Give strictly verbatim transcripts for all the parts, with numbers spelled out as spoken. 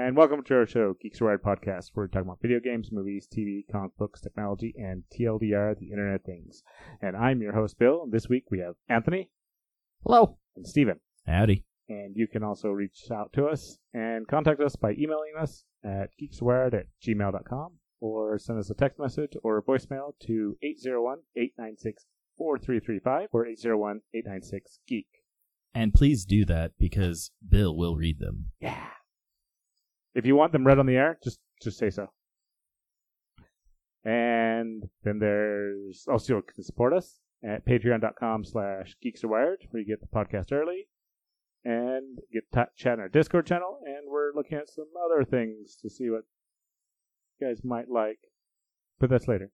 And welcome to our show, Geeks Wired Podcast, where we talk about video games, movies, T V, comic books, technology, and T L D R, the Internet of Things. And I'm your host, Bill, and this week we have Anthony. Hello. And Steven. Howdy. And you can also reach out to us and contact us by emailing us at geekswired at gmail dot com or send us a text message or a voicemail to eight oh one, eight nine six, four three three five or eight oh one, eight nine six, geek. And please do that because Bill will read them. Yeah. If you want them read on the air, just just say so. And then there's also you can support us at patreon dot com slash geekswired, where you get the podcast early and get to chat in our Discord channel. And we're looking at some other things to see what you guys might like. But that's later.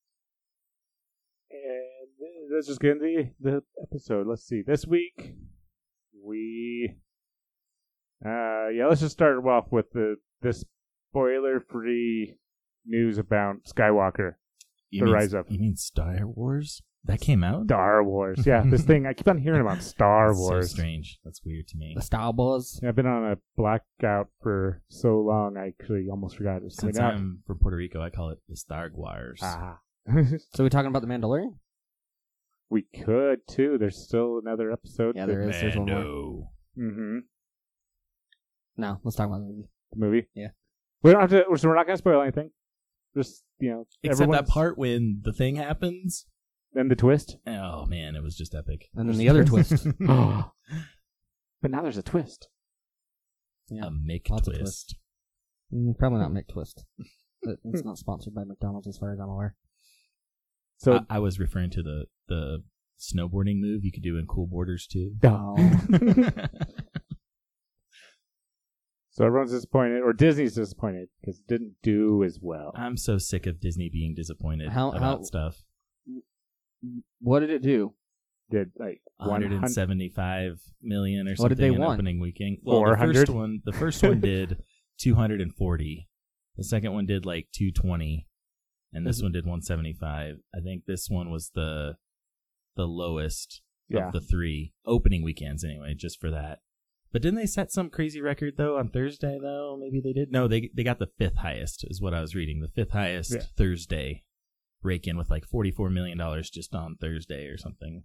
And let's just get into the, the episode. Let's see. This week, we... Uh, yeah, let's just start off with the this spoiler-free news about Skywalker, You the mean, Rise of You mean Star Wars? That came out? Star Wars. Yeah, this thing, I keep on hearing about Star That's Wars. so strange. That's weird to me. The Star Wars. Yeah, I've been on a blackout for so long, I actually almost forgot it was coming Since out. I'm from Puerto Rico, I call it the Star Wars. Ah. So we talking about the Mandalorian? We could, too. There's still another episode. Yeah, there is. There's one more. Mando. Mm-hmm. No, let's talk about the movie. The movie? Yeah. We don't have to, so we're not going to spoil anything. Just, you know, Except that everyone's- part when the thing happens. Then the twist. Oh, man, it was just epic. And then the other twist. But now there's a twist. Yeah. A Mick Lots of twist. Mm, probably not McTwist. It- It's not sponsored by McDonald's as far as I'm aware. So, I, I was referring to the, the snowboarding move you could do in Cool Borders, too. Oh. so everyone's disappointed, or Disney's disappointed, because it didn't do as well. I'm so sick of Disney being disappointed How- about how- stuff. What did it do? Did like one hundred hundred seventy-five million or something What did they in want? opening weekend. Well, the four hundred? first one, the first one did two hundred forty. The second one did like two twenty, and this Mhm. one did one seventy-five. I think this one was the the lowest Yeah. of the three opening weekends, anyway, just for that. But didn't they set some crazy record though on Thursday? Though maybe they did. No, they they got the fifth highest, is what I was reading. The fifth highest Yeah. Thursday rake in with like forty-four million dollars just on Thursday or something.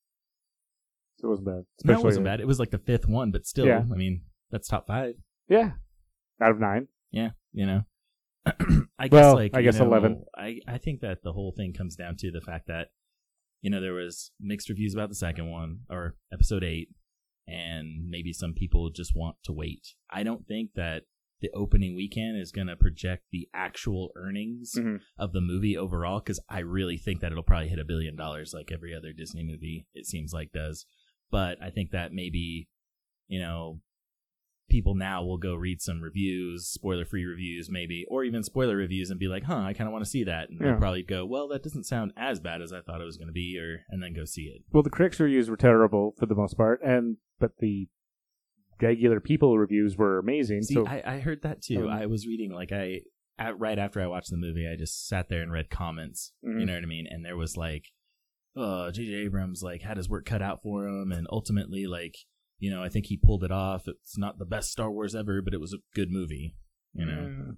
So it wasn't bad. No, it Especially- wasn't bad. It was like the fifth one, but still, Yeah. I mean, that's top five. Yeah. Out of nine. Yeah, you know. I guess Well, like I you guess know, eleven. I I think that the whole thing comes down to the fact that you know there was mixed reviews about the second one or episode eight, and maybe some people just want to wait. I don't think that the opening weekend is going to project the actual earnings Mhm. of the movie overall, because I really think that it'll probably hit a billion dollars like every other Disney movie, it seems like, does. But I think that maybe, you know, people now will go read some reviews, spoiler-free reviews maybe, or even spoiler reviews and be like, huh, I kind of want to see that. And Yeah. they'll probably go, well, that doesn't sound as bad as I thought it was going to be, or and then go see it. Well, the critics' reviews were terrible for the most part, and but the regular people reviews were amazing. See, so I, I heard that too. Um, I was reading, like, I at, right after I watched the movie, I just sat there and read comments. Mhm. You know what I mean? And there was like, uh, J J Abrams like had his work cut out for him, and ultimately, like, you know, I think he pulled it off. It's not the best Star Wars ever, but it was a good movie. You know,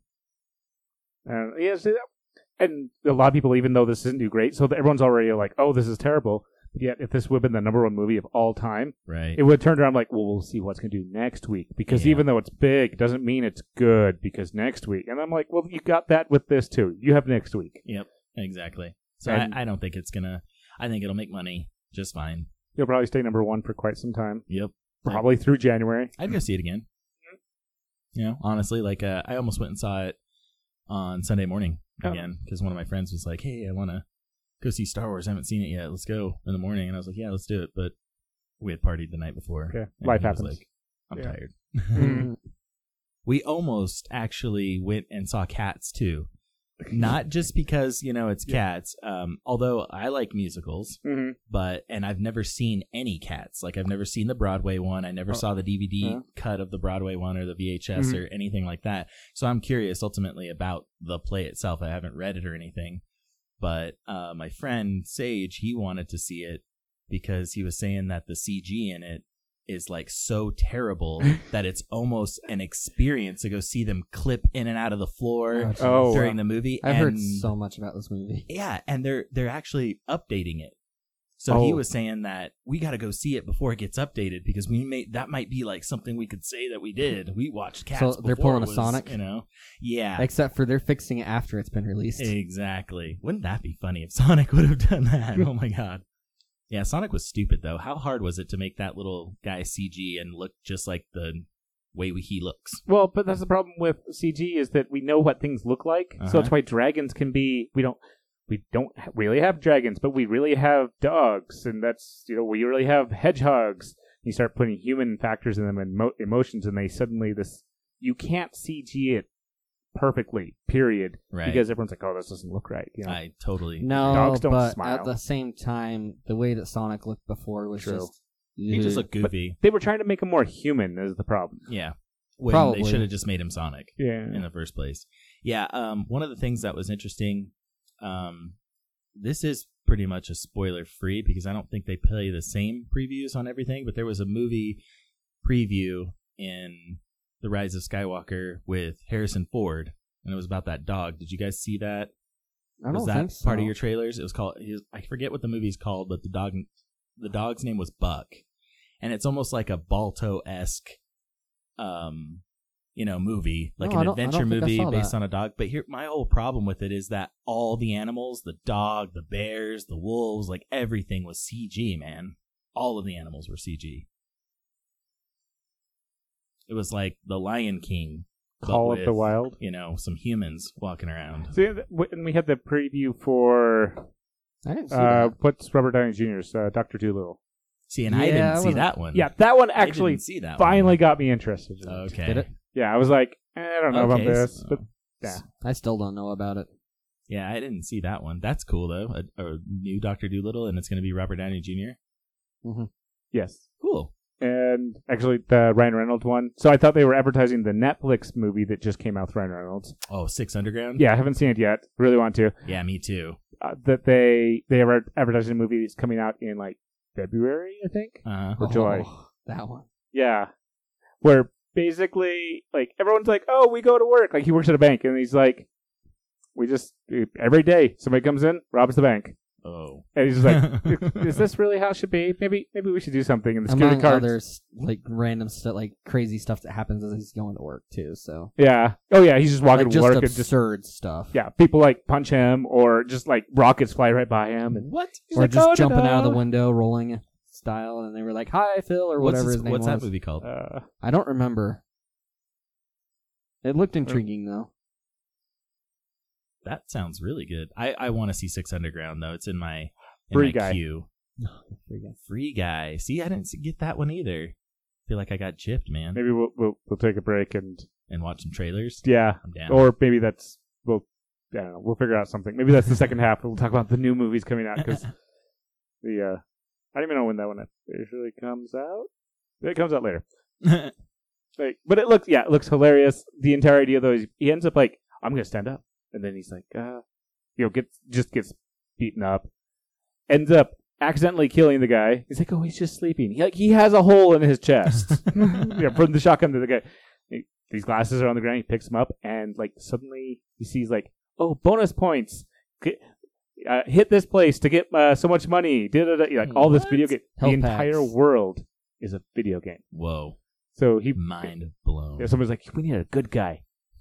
And yeah, see, and a lot of people, even though this isn't too great, so everyone's already like, "Oh, this is terrible." But yet, if this would have been the number one movie of all time, right? it would have turned around like, "Well, we'll see what's going to do next week." Because Yeah. even though it's big, it doesn't mean it's good. Because next week, and I'm like, "Well, you got that with this too. You have next week." Yep, exactly. So And- I, I don't think it's gonna. I think it'll make money just fine. You'll probably stay number one for quite some time, Yep. probably through January. I'd go see it again. You know, honestly, like uh, I almost went and saw it on Sunday morning Oh. again because one of my friends was like, "Hey, I want to go see Star Wars. I haven't seen it yet. Let's go in the morning." And I was like, "Yeah, let's do it." But we had partied the night before. Yeah, and life he was happens. Like, I'm Yeah. tired. Mm. We almost actually went and saw Cats too. Not just because, you know, it's Cats, um, although I like musicals, Mm-hmm. but, and I've never seen any Cats. Like, I've never seen the Broadway one. I never Oh. saw the D V D Yeah. cut of the Broadway one or the V H S Mhm. or anything like that. So I'm curious ultimately about the play itself. I haven't read it or anything. But uh, my friend Sage, he wanted to see it because he was saying that the C G in it is like so terrible that it's almost an experience to go see them clip in and out of the floor Oh, during wow. the movie. I've and, heard so much about this movie. Yeah, and they're they're actually updating it. So he Oh. was saying that we got to go see it before it gets updated because we may that might be like something we could say that we did. We watched Cats. So they're before pulling it a was, Sonic? you know? Yeah, Except for they're fixing it after it's been released. exactly. Wouldn't that be funny if Sonic would have done that? Oh my god. Yeah, Sonic was stupid though. How hard was it to make that little guy C G and look just like the way we, he looks? Well, but that's the problem with C G is that we know what things look like. Uh-huh. So that's why dragons can be. We don't. We don't really have dragons, but we really have dogs, and that's you know we really have hedgehogs. You start putting human factors in them and mo- emotions, and they suddenly this you can't C G it perfectly. Period. Right. Because everyone's like, oh, this doesn't look right. You know? I totally. No, Dogs don't but smile. at the same time, the way that Sonic looked before was True. just... He just looked goofy. They were trying to make him more human. Is the problem? Yeah. When Probably. they should have just made him Sonic. Yeah. In the first place. Yeah, um, one of the things that was interesting, um, this is pretty much a spoiler free because I don't think they play the same previews on everything, but there was a movie preview in The Rise of Skywalker with Harrison Ford, and it was about that dog. Did you guys see that? I don't was that think so. part of your trailers? It was called, he was, I forget what the movie's called, but the dog, the dog's name was Buck, and it's almost like a Balto-esque, um, you know, movie, like No, I an don't- I adventure don't think I movie saw based that. on a dog. But here, my whole problem with it is that all the animals, the dog, the bears, the wolves, like everything was C G, man. All of the animals were C G. It was like the Lion King. but Call of the with, Wild. You know, some humans walking around. See, th- when we had the preview for I didn't see uh, that. what's Robert Downey Junior's uh, Doctor Dolittle. See, and I Yeah, didn't I see wasn't- that one. Yeah, that one I actually didn't see that finally one. got me interested. in it. Okay. Did it? Yeah, I was like, eh, I don't know Okay, about this, so- but yeah. I still don't know about it. Yeah, I didn't see that one. That's cool though. A, a new Doctor Dolittle, and it's going to be Robert Downey Junior Yes. Cool. And actually, the Ryan Reynolds one. So I thought they were advertising the Netflix movie that just came out with Ryan Reynolds. Oh, Six Underground. Yeah, I haven't seen it yet. Really want to. Yeah, me too. Uh, that they they are advertising a movie that's coming out in like February, I think. Uh huh. Or July. Oh, that one. Yeah, where basically like everyone's like, oh, we go to work. Like he works at a bank, and he's like, we just every day somebody comes in, robs the bank, Oh. and he's just like, is this really how it should be? Maybe maybe we should do something. And the security Among cards. others, like random stuff, like crazy stuff that happens as he's going to work too. So Yeah. Oh yeah, he's just walking like to just work and just absurd stuff. yeah, people like punch him or just like rockets fly right by him. And What? he's Or like, just "Oh, jumping out of the da-da." window, rolling style, and they were like, "Hi, Phil," or What's, whatever this- his name what's was. that movie called? Uh, I don't remember. It looked intriguing though. That sounds really good. I, I want to see Six Underground though. It's in my in Free my Guy. queue. Free Guy. See, I didn't see- get that one either. Feel like I got gypped, man. maybe we'll, we'll we'll take a break and And watch some trailers. yeah, I'm down. or maybe that's we'll I don't know, we'll figure out something. Maybe that's the second half. We'll talk about the new movies coming out because the uh, I don't even know when that one usually comes out. It comes out later. Like, but it looks yeah, it looks hilarious. The entire idea though is he ends up like I'm gonna stand up, and then he's like, uh, you know, gets just gets beaten up, ends up accidentally killing the guy. He's like, oh, he's just sleeping. He like he has a hole in his chest. Yeah, from the shotgun to the guy. He, these glasses are on the ground. He picks them up, and like suddenly he sees like, oh, bonus points. Get, uh, hit this place to get uh, so much money. Da-da-da. Like all this What? video game. The Health entire packs. world is a video game. Whoa. So he Mind blown. yeah, somebody's like, we need a good guy.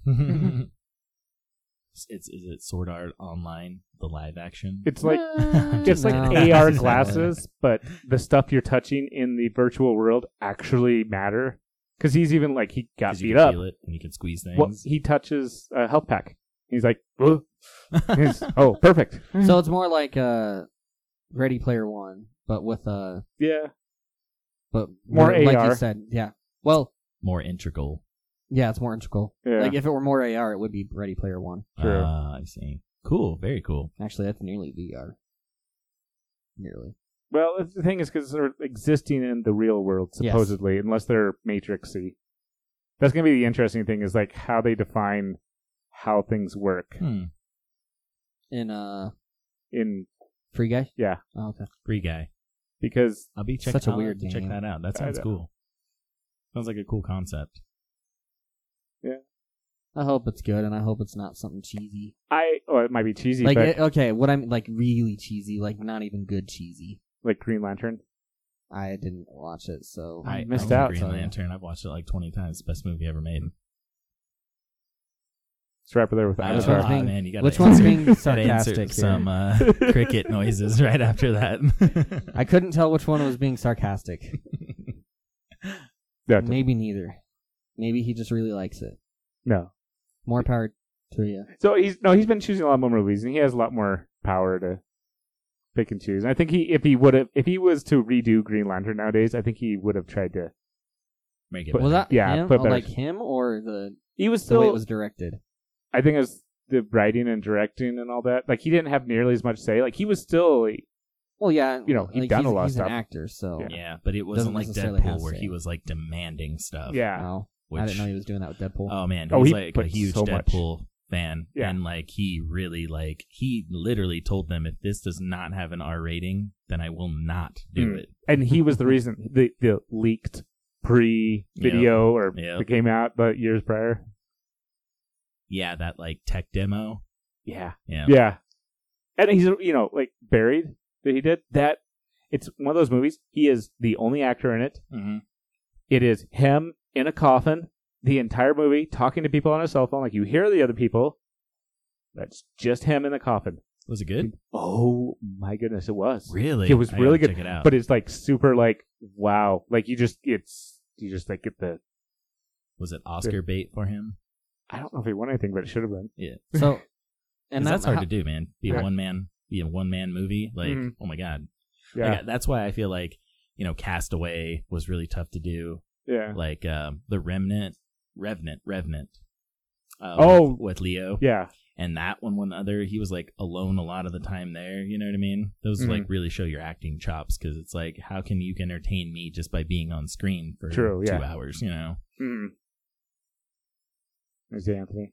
it's is it Sword Art Online, the live action? It's like Uh, it's like no. A R glasses, but the stuff you're touching in the virtual world actually matter. Because he's even like he got 'Cause you beat can up. feel it and you can squeeze things. Well, he touches a health pack. He's like, "Ugh." He's, oh, perfect. So it's more like uh, Ready Player One, but with uh, Yeah, but More like A R. you said, yeah. Well, More integral. yeah, it's more integral. yeah. Like if it were more A R, it would be Ready Player One. True. Ah, I see. Cool. Very cool. Actually, that's nearly V R. Nearly. Well, the thing is, because they're existing in the real world, Yes. supposedly, unless they're Matrixy. That's gonna be the interesting thing is like how they define how things work Hmm. In uh, in Free Guy. yeah Oh, okay. Free Guy. because I'll be checking Such a I'll weird have to check game. that out. That I sounds know. cool. Sounds like a cool concept. I hope it's good, and I hope it's not something cheesy. I oh, it might be cheesy, Like, but it, okay, what I'm like really cheesy, like not even good cheesy. like Green Lantern. I didn't watch it, so I I missed I love out, Green so- Lantern. I've watched it like twenty times. Best movie ever made. Let's wrap it there with Uh, Which Avatar. one's ah, being- man, you gotta which one's insert- being gotta sarcastic insert here? some uh, cricket noises right after that. I couldn't tell which one was being sarcastic. Yeah, Maybe neither. Maybe he just really likes it. no. More power to you. So he's no, he's been choosing a lot more movies, and he has a lot more power to pick and choose. And I think he, if he would have, if he was to redo Green Lantern nowadays, I think he would have tried to. Make it But- Was better. that Yeah, him? put Oh, better- like him or the He was the way still. it was directed? I think it was the writing and directing and all that. Like he didn't have nearly as much say. Like he was still. Like, Well, yeah, You know, he'd like, done he's, a lot of he's stuff. an actor, so Yeah. Yeah, but it wasn't Doesn't like necessarily have Deadpool where say. he was like demanding stuff. yeah, no, which, I didn't know he was doing that with Deadpool. Oh man, Oh, he's he like a put huge so much. Deadpool fan, Yeah. and like he really like he literally told them, if this does not have an R rating, then I will not do Mm. it. and he was the reason the the leaked pre-video or Yep. that came out the years prior. Yeah, that like tech demo. Yeah. Yeah, Yeah. And he's, you know, like Buried that he did. That it's one of those movies. He is the only actor in it. Mm-hmm. It is him in a coffin the entire movie talking to people on a cell phone. Like you hear the other people. That's just him in the coffin. Was it good? Oh my goodness, it was. Really? It was I really gotta good. Check it out. But it's like super like wow. Like you just it's you just like get the was it Oscar bait for him? I don't know if he won anything, but it should have been. Yeah, So, and and that's that- hard how- to do, man. Be a Yeah. one man, be a one man movie. Like, Mhm. oh my god. Yeah. Like, that's why I feel like you know, Castaway was really tough to do. Yeah. Like um, the Remnant, Revenant, Revenant. Uh, Oh. with, with Leo. Yeah. And that one, one other, he was like alone a lot of the time there. You know what I mean? Those Mhm. like really show your acting chops because it's like, how can you entertain me just by being on screen for True, two yeah. hours? You know? Mm. There's Anthony.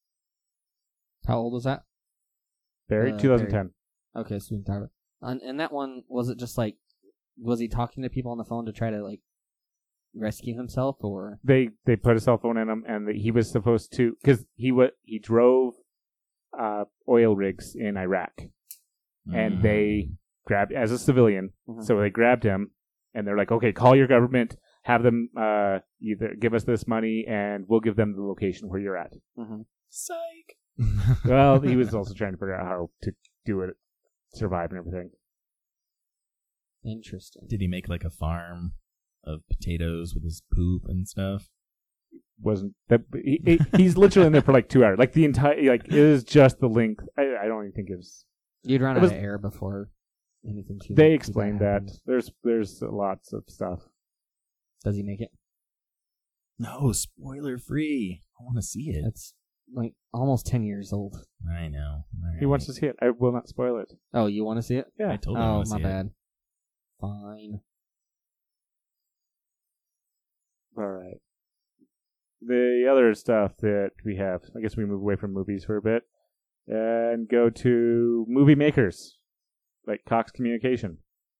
How old was that? Buried, Uh, twenty ten. Okay, so we can talk about. And, and that one, was it just like, was he talking to people on the phone to try to like rescue himself, or? They they put a cell phone in him, and he was supposed to because he wa he drove uh, oil rigs in Iraq, and Mm. they grabbed as a civilian. Mhm. So they grabbed him, and they're like, "Okay, call your government, have them uh, either give us this money, and we'll give them the location where you're at." Mhm. Psych. Well, he was also trying to figure out how to do it, survive, and everything. Interesting. Did he make like a farm of potatoes with his poop and stuff? Wasn't that he, he, he's literally in there for like two hours, like the entire like it is just the length. I, I don't even think it was. You'd run It out was- of air before anything too. They too explained bad that happens. there's there's lots of stuff. Does he make it? No, spoiler free. I want to see it. It's like almost ten years old. I know. All He right. wants to see it. I will not spoil it. Oh, you want to see it? Yeah. I totally Oh, want to my see bad. Fine. All right. The other stuff that we have, I guess we move away from movies for a bit and go to movie makers like Cox Communication.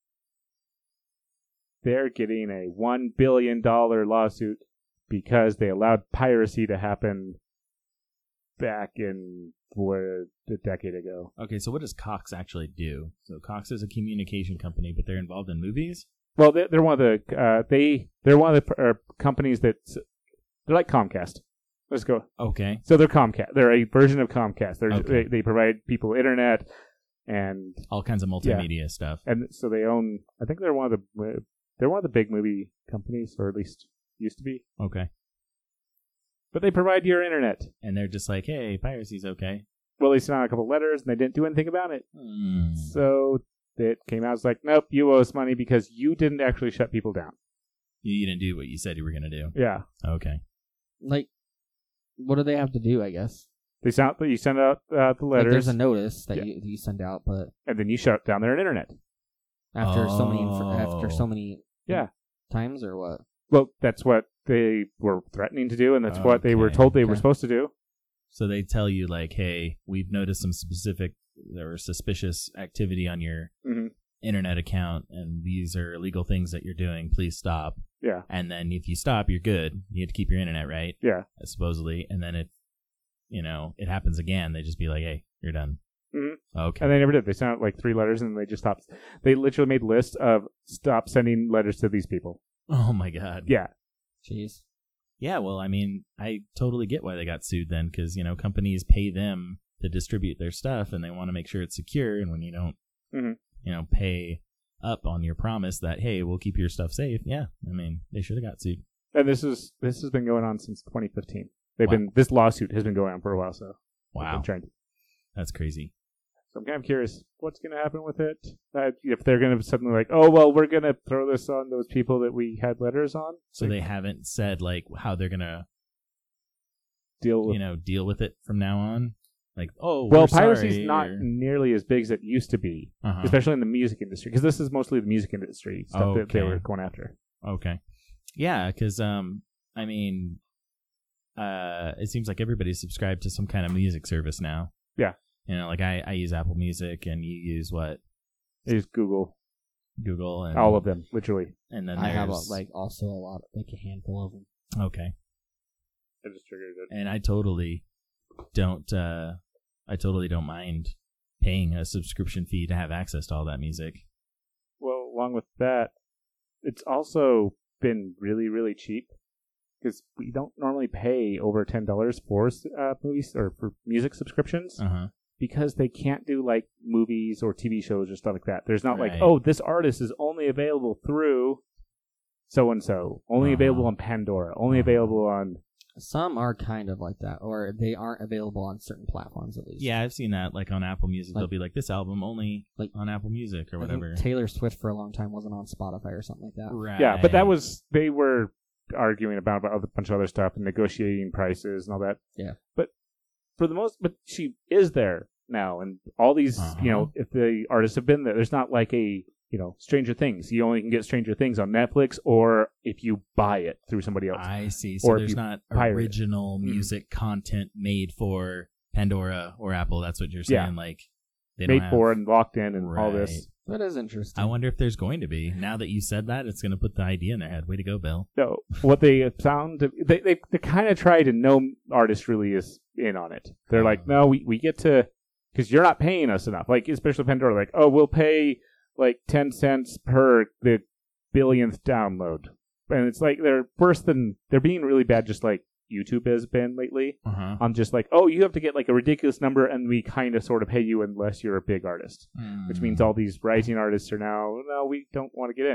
They're getting a one billion dollars lawsuit because they allowed piracy to happen back in what, a decade ago. it. Okay, so what does Cox actually do? So Cox is a communication company, but they're involved in movies? Well, they're, they're one of the uh, they they're one of the uh, companies that they're like Comcast. Let's go. Okay. So they're Comcast. They're a version of Comcast. They're, Okay. they they provide people internet, and All kinds of multimedia stuff. and so they own. I think they're one of the they're one of the big movie companies, or at least used to be. Okay. But they provide your internet. And they're just like, hey, piracy's okay. Well, they sent out a couple letters, and they didn't do anything about it. Hmm. So it came out as like, nope, you owe us money because you didn't actually shut people down. You didn't do what you said you were going to do. Yeah, Okay. Like, what do they have to do? I guess. they sent you send out uh, the Like, letters, there's a notice that Yeah. you, you send out, but and then you shut down their internet. after so many inf- Oh. after so many Yeah. times or what? Well, that's what they were threatening to do, and that's what they were Okay, told they were okay. supposed to do. So they tell you, like, hey, we've noticed some specific or suspicious activity on your hmm internet account and these are illegal things that you're doing. Please stop. Yeah. And then if you stop, you're good. You have to keep your internet right. Yeah. Supposedly. And then if, you know, it happens again, they just be like, hey, you're done. Mm-hmm. Okay. And they never did. They sent out like three letters and they just stopped. They literally made lists of stop sending letters to these people. Oh my God. Yeah. Jeez. Yeah, well, I mean, I totally get why they got sued then, because, you know, companies pay them to distribute their stuff, and they want to make sure it's secure, and when you don't, mm-hmm. you know, pay up on your promise that, hey, we'll keep your stuff safe, yeah, I mean, they should have got sued. And this is this has been going on since twenty fifteen. They've Wow. been this lawsuit has been going on for a while, so they've Wow, been trying to. that's crazy. So I'm kind of curious what's going to happen with it. Uh, if they're going to suddenly like, oh well, we're going to throw this on those people that we had letters on. So like, they haven't said, like, how they're going to, deal with. you know, deal with it from now on? Like, oh, Well, we're piracy's sorry, not or- nearly as big as it used to be, Uh-huh. especially in the music industry, because this is mostly the music industry stuff that they Okay. were going after. Okay. Yeah, because, um, I mean, uh, it seems like everybody's subscribed to some kind of music service now. Yeah. You know, like I, I use Apple Music, and you use what? They use Google, Google, and all of them, literally. And then I have a, there's- like also a lot, like a handful of them. okay, I just triggered it. and I totally don't. Uh, I totally don't mind paying a subscription fee to have access to all that music. Well, along with that, it's also been really, really cheap because we don't normally pay over ten dollars for uh, movies or for music subscriptions. Uh huh. Because they can't do like movies or T V shows or stuff like that. There's not Right. like, oh, this artist is only available through so and so, only Uh-huh. available on Pandora, only Uh-huh. available on. Some are kind of like that, or they aren't available on certain platforms at least. Yeah, I've seen that. Like on Apple Music, Like- they'll be like, "This album only Like- on Apple Music" or I think whatever. Taylor Swift for a long time wasn't on Spotify or something like that. Right. Yeah, but that was they were arguing about, about a bunch of other stuff and negotiating prices and all that. Yeah. But for the most, but she is there now, and all these, Uh-huh. you know, if the artists have been there, there's not like a. You know, Stranger Things. You only can get Stranger Things on Netflix, or if you buy it through somebody else. I see. So Or if there's you not pirate it. original Mm. music content made for Pandora or Apple. That's what you're saying. Yeah. Like they don't Made have... for and locked in and all Right. this. That is interesting. I wonder if there's going to be. Now that you said that, it's going to put the idea in their head. Way to go, Bill. No, what they have found, they they, they kind of tried, and no artist really is in on it. They're like, no, we, we get to, because you're not paying us enough. Like, especially Pandora, like, oh, we'll pay like ten cents per the billionth download. And it's like, they're worse than, they're being really bad, just like YouTube has been lately. Uh huh. I'm just like, oh, you have to get like a ridiculous number, and we kind of sort of pay you unless you're a big artist. Which means all these rising artists are now, no, we don't want to get in.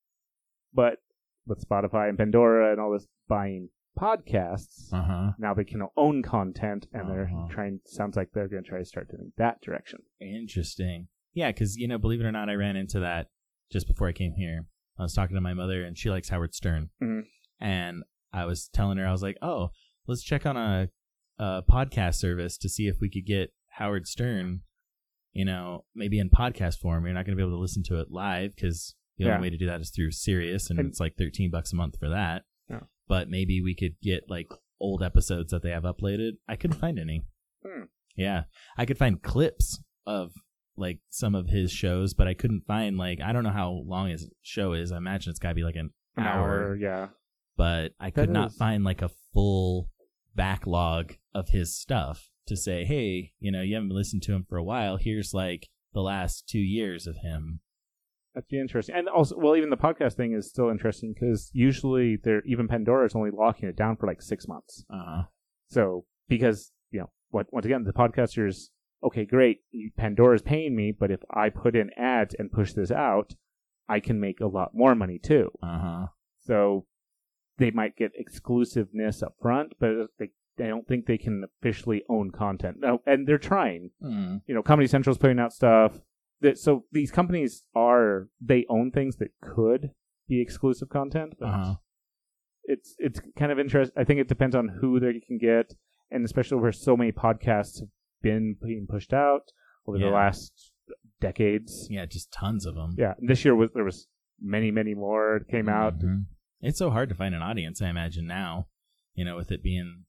But with Spotify and Pandora and all this buying podcasts, Uh huh. now they can own content, and they're Uh-huh. trying, sounds like they're going to try to start doing that direction. Interesting. Yeah, because, you know, believe it or not, I ran into that just before I came here. I was talking to my mother, and she likes Howard Stern. Mhm. And I was telling her, I was like, oh, let's check on a, a podcast service to see if we could get Howard Stern, you know, maybe in podcast form. You're not going to be able to listen to it live because the Yeah. only way to do that is through Sirius, and, And- it's like thirteen bucks a month for that. Yeah. But maybe we could get, like, old episodes that they have uploaded. I couldn't find any. Hmm. Yeah. I could find clips of like some of his shows, but I couldn't find like I don't know how long his show is. I imagine it's gotta be like an, An hour, hour, yeah. but I could That not is- find like a full backlog of his stuff to say, hey, you know, you haven't listened to him for a while. Here's like the last two years of him. That'd be interesting. And also, well, even the podcast thing is still interesting because usually they're, even Pandora is only locking it down for like six months. Uh-huh. So, because, you know, what, once again, the podcasters, okay, great, Pandora's paying me, but if I put in ads and push this out, I can make a lot more money too. Uh-huh. So they might get exclusiveness up front, but they, I don't think they can officially own content. No, and they're trying. Mm. You know, Comedy Central's putting out stuff. That, so these companies are, they own things that could be exclusive content, but Uh-huh. it's it's kind of interesting. I think it depends on who they can get, and especially where so many podcasts have been being pushed out over Yeah. the last decades. Yeah, just tons of them. Yeah, and this year was there was many, many more that came out. Mhm. It's so hard to find an audience, I imagine now, you know, with it being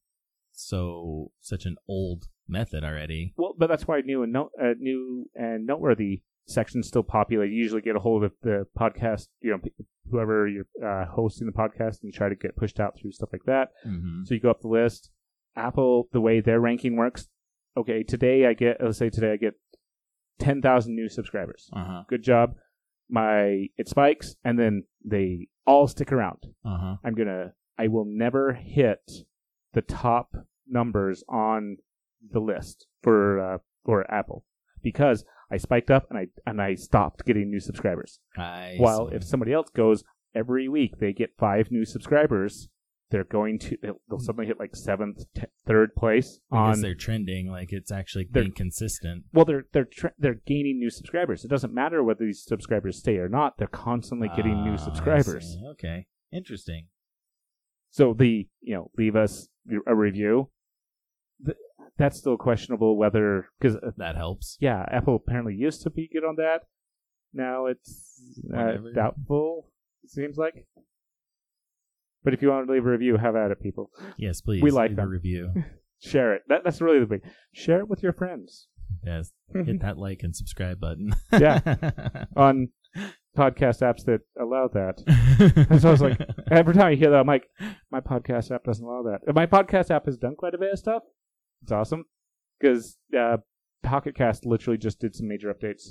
so such an old method already. Well, but that's why new and no, uh, new and noteworthy section's still populated. You usually get a hold of the podcast, you know, whoever you're uh, hosting the podcast, and you try to get pushed out through stuff like that. Mm-hmm. So you go up the list. Apple, the way their ranking works, okay, today I get, let's say today I get ten thousand new subscribers. Uh-huh. Good job. My, it spikes, and then they all stick around. Uh-huh. I'm gonna, I will never hit the top numbers on the list for, uh, for Apple, because I spiked up and I, and I stopped getting new subscribers. I While see. if somebody else goes every week, they get five new subscribers, they're going to, they'll, they'll suddenly hit like seventh, t- third place because on. they're trending, like it's actually They're- being consistent. Well, they're they're tra- they're gaining new subscribers. It doesn't matter whether these subscribers stay or not. They're constantly getting Ah, new I subscribers. see. Okay, interesting. So the you know leave us a review. Th- that's still questionable whether, because uh, That helps. yeah, Apple apparently used to be good on that. Now it's uh, Whatever. doubtful. It seems like. But if you want to leave a review, have at it, people. Yes, please. We like leave a them. review. Share it. That, that's really the big. Share it with your friends. Yes, hit that like and subscribe button. Yeah. On podcast apps that allow that. And so I was like, every time I hear that, I'm like, my podcast app doesn't allow that. And my podcast app has done quite a bit of stuff. It's awesome. Because uh, Pocket Cast literally just did some major updates.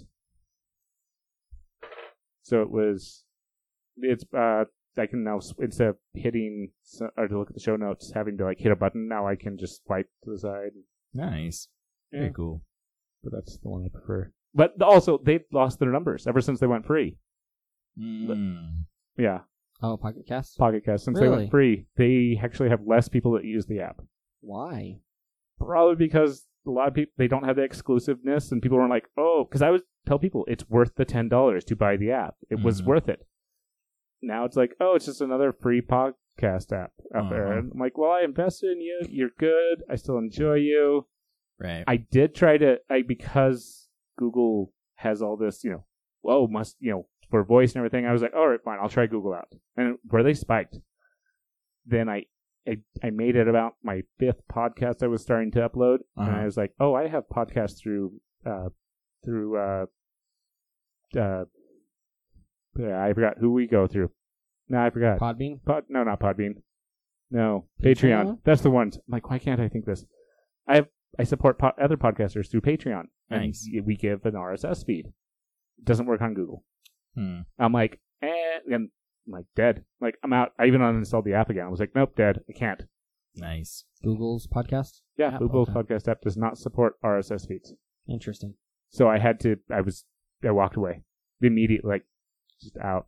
So it was, it's, uh, I can now, instead of hitting, or to look at the show notes, having to like hit a button, now I can just swipe to the side. Nice. Yeah. Very cool. But that's the one I prefer. But also, they've lost their numbers ever since they went free. Mm. Yeah. Oh, Pocket Cast? Pocket Cast, since they Really? went free, they actually have less people that use the app. Why? Probably because a lot of people, they don't have the exclusiveness, and people weren't like, oh, because I would tell people it's worth the ten dollars to buy the app. It was Mhm. worth it. Now it's like, oh, it's just another free podcast app out there. Uh-huh. And I'm like, well, I invested in you. You're good. I still enjoy you. Right. I did try to, I because Google has all this, you know, whoa, must, you know, for voice and everything, I was like, all right, fine, I'll try Google out. And where they spiked, then I, I, I made it about my fifth podcast I was starting to upload, and Uh-huh. I was like, oh, I have podcasts through, uh, through, uh, uh, yeah, I forgot who we go through. No, I forgot. Podbean? Pod, no, not Podbean. No, Patreon? Patreon. That's the ones. I'm like, why can't I think this? I have, I support po- other podcasters through Patreon. And Nice. y- we give an R S S feed. It doesn't work on Google. Hmm. I'm like, eh, and I'm like, dead. Like, I'm out. I even uninstalled the app again. I was like, nope, dead. I can't. Nice. Google's podcast? Yeah, App, Google's okay. podcast app does not support R S S feeds. Interesting. So I had to, I was, I walked away. Immediately, like, just out.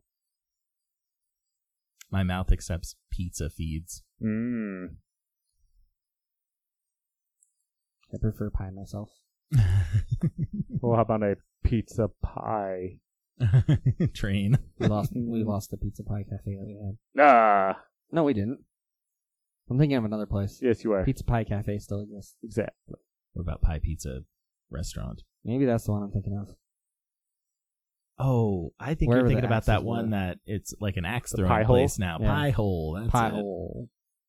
My mouth accepts pizza feeds. Mm. I prefer pie myself. Well, how about a pizza pie? Train. We lost we lost the pizza pie cafe that we had. Ah, No, we didn't. I'm thinking of another place. yes, you are. Pizza Pie Cafe still exists. Exactly. What about Pie Pizza Restaurant? Maybe that's the one I'm thinking of. Oh, I think Wherever you're thinking the about that axes one were. that it's like an axe The throwing pie hole? place now. Yeah. Pie hole. That's Pie it. hole.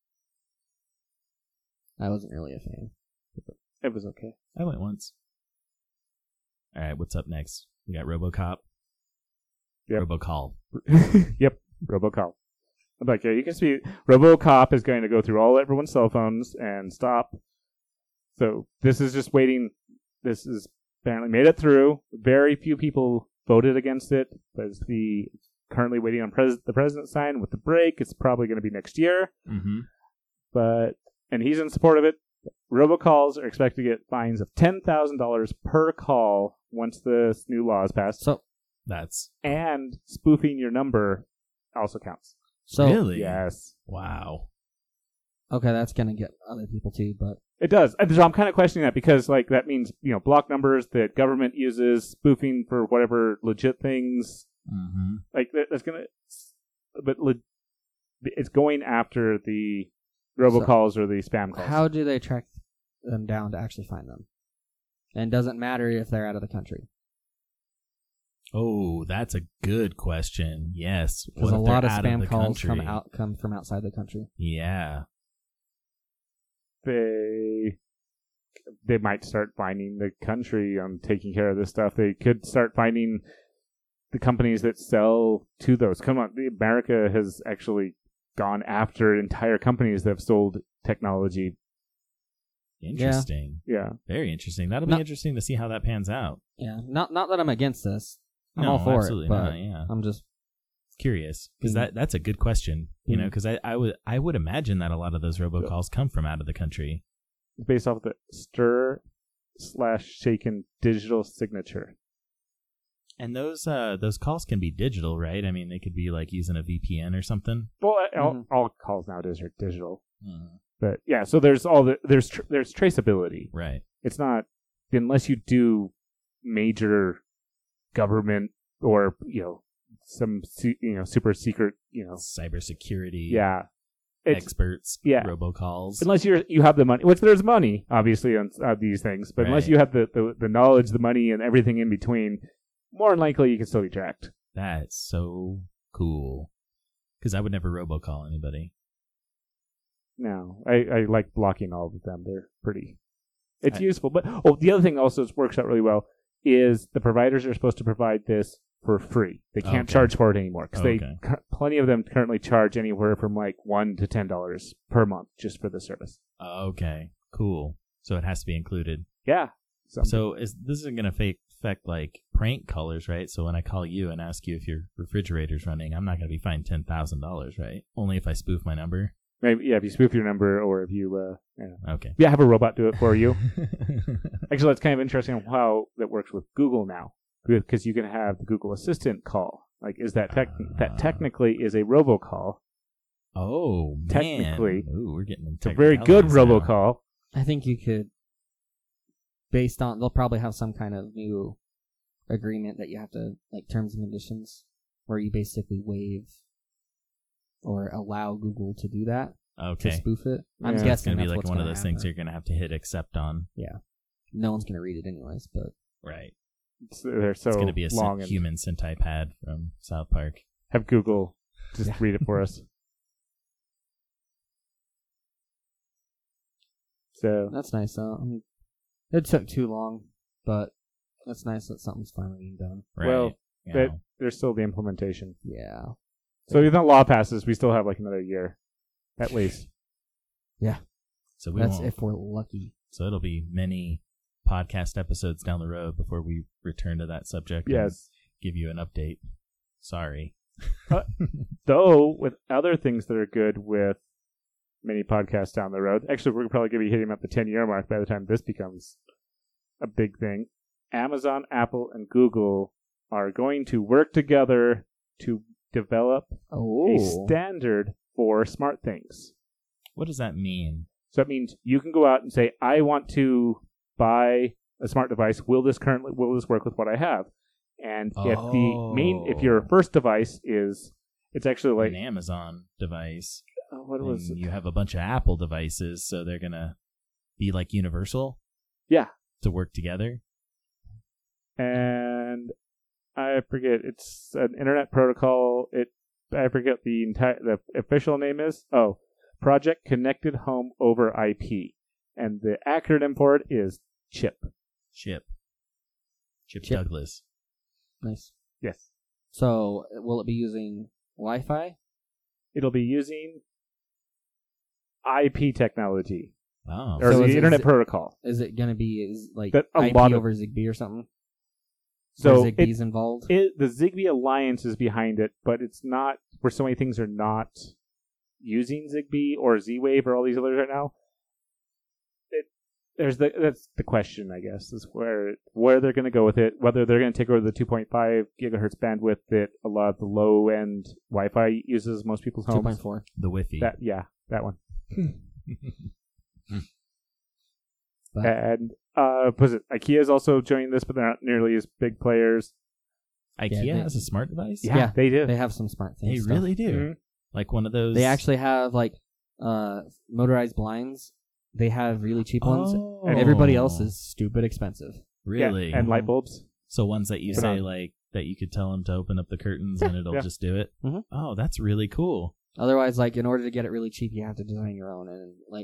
I wasn't really a fan. It was okay. I went once. All right, what's up next? We got RoboCop. Yep. RoboCall. Yep, RoboCop. I'm like, yeah, you can see RoboCop is going to go through all everyone's cell phones and stop. So this is just waiting. This is apparently made it through. Very few people voted against it, but it's the currently waiting on pres- the president sign with the break. It's probably going to be next year, Mm-hmm. but and he's in support of it. Robocalls are expected to get fines of ten thousand dollars per call once this new law is passed, So, That's and spoofing your number also counts. so really Yes. wow. okay, that's gonna get other people too. But It does. And so I'm kind of questioning that because, like, that means, you know, block numbers that government uses, spoofing for whatever legit things. Mm-hmm. Like, that, that's going to... But le- it's going after the robocalls or the spam calls. how do they track them down to actually find them? And it doesn't matter if they're out of the country. Oh, that's a good question. Yes, Because What a if they're lot of out spam the calls country? come out come from outside the country. Yeah. They... they might start finding the country on taking care of this stuff. They could start finding the companies that sell to those. Come on, America has actually gone after entire companies that have sold technology. Interesting. Yeah. Very interesting. That'll Not- be interesting to see how that pans out. Yeah, not not that I'm against this. I'm No, all for absolutely it, but not, yeah. I'm just Curious, because Mhm. that that's a good question. You know, Mhm. because I, I would I would imagine that a lot of those robocalls come from out of the country. Based off of the stir slash shaken digital signature. And those uh those calls can be digital, right? I mean, they could be like using a V P N or something. Well, all, Mhm. all calls nowadays are digital. Mm, But yeah, so there's all the there's tr- there's traceability. right. It's not unless you do major government or you know some se- you know super secret you know Cybersecurity yeah it's experts, yeah. robocalls. unless you're you have the money, which there's money obviously on uh, these things, but unless Right. you have the, the the knowledge, the money, and everything in between, more than likely you can still be tracked. That's so cool. Because I would never robocall anybody. No, I, I like blocking all of them. They're pretty. It's I- useful, but oh, the other thing also that works out really well is the providers are supposed to provide this for free. They can't Okay. charge for it anymore because Okay. they cu- plenty of them currently charge anywhere from like one to ten dollars per month just for the service. Okay, cool. So it has to be included. Yeah. Some- So is this isn't going to affect like prank callers, right? So when I call you and ask you if your refrigerator's running, I'm not going to be fined ten thousand dollars, right? Only if I spoof my number. maybe yeah, if you spoof your number or if you uh, yeah. Okay. yeah, have a robot do it for you. Actually, that's kind of interesting how that works with Google now, because you can have the Google Assistant call. Like, is that tech- Ah. that technically is a robocall? Oh, man. Technically, Ooh, we're getting It's a very good technicalities now. robocall. I think you could, based on they'll probably have some kind of new agreement that you have to like terms and conditions where you basically waive or allow Google to do that to Okay. spoof it. I'm Yeah. It's guessing going to be that's like what's one of gonna those things happen. you're going to have to hit accept on. No one's gonna read it anyways, but Right. It's, they're so It's going to be a long sen- and human Sentai pad from South Park. have Google just Yeah. read it for us. So that's nice. Though. I mean, it took too long, but that's nice that something's finally being done. Right. Well, You that- know. there's still the implementation. Yeah. So even though law passes, we still have like another year, at least. So we That's won't. if we're lucky. So it'll be many podcast episodes down the road before we return to that subject. and Yes. give you an update. Sorry. Though with other things that are good with many podcasts down the road, actually we're probably going to be hitting up the ten year mark by the time this becomes a big thing. Amazon, Apple, and Google are going to work together to develop Oh. a standard for smart things. What does that mean? So that means you can go out and say, I want to buy a smart device. Will this currently will this work with what I have? And if the main if your Oh. first device is it's actually like An Amazon device. uh, what was and it? you have a bunch of Apple devices, so they're gonna be like universal. Yeah. To work together. And I forget it's an internet protocol. It I forget the entire the official name is oh Project Connected Home over I P, and the acronym for it is CHIP. Chip. Chip, Chip. Douglas. Nice. Yes, So, will it be using Wi-Fi? it'll be using I P technology Oh. or So the is it- internet is it- protocol. Is it going to be is like That a I P lot of- over Zigbee or something? So Where it, Zigbee's involved? it, the Zigbee Alliance is behind it, but it's not where so many things are not using Zigbee or Z-Wave or all these others right now. It, there's the that's the question, I guess, is where where they're going to go with it. Whether they're going to take over the two point five gigahertz bandwidth that a lot of the low end Wi-Fi uses in most people's two homes. point four. The Wi-Fi. That yeah, that one. But And uh, was it IKEA's also joining this, but they're not nearly as big players. IKEA Yeah, they- has a smart device? Yeah, Yeah, they do. they have some smart They things. stuff. really do. Mhm. Like one of those. They actually have like uh motorized blinds. They have really cheap ones. Oh. And everybody else is stupid expensive. Really? Yeah, and light bulbs. So ones that you But say not- like that you could tell them to open up the curtains and it'll yeah. just do it. Mhm. Oh, that's really cool. Otherwise, like in order to get it really cheap, you have to design your own. And like